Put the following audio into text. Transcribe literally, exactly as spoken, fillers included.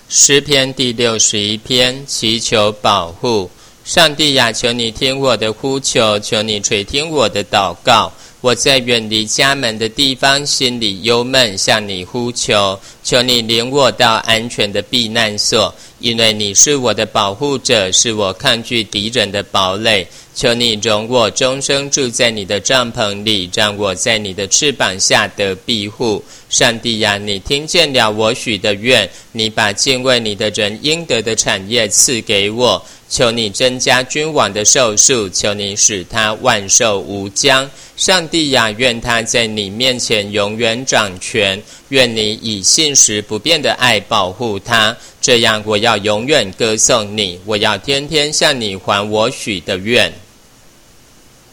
诗篇第六十一篇，祈求保护。上帝呀，求你听我的呼求，求你垂听我的祷告。我在远离家门的地方，心里忧闷，向你呼求，求你领我到安全的避难所，因为你是我的保护者，是我抗拒敌人的堡垒。求你容我终生住在你的帐篷里，让我在你的翅膀下得庇护。上帝呀，你听见了我许的愿，你把敬畏你的人应得的产业赐给我。求你增加君王的寿数，求你使他万寿无疆。上帝呀，愿他在你面前永远掌权，愿你以信实不变的爱保护他。这样我要永远歌颂你，我要天天向你还我许的愿。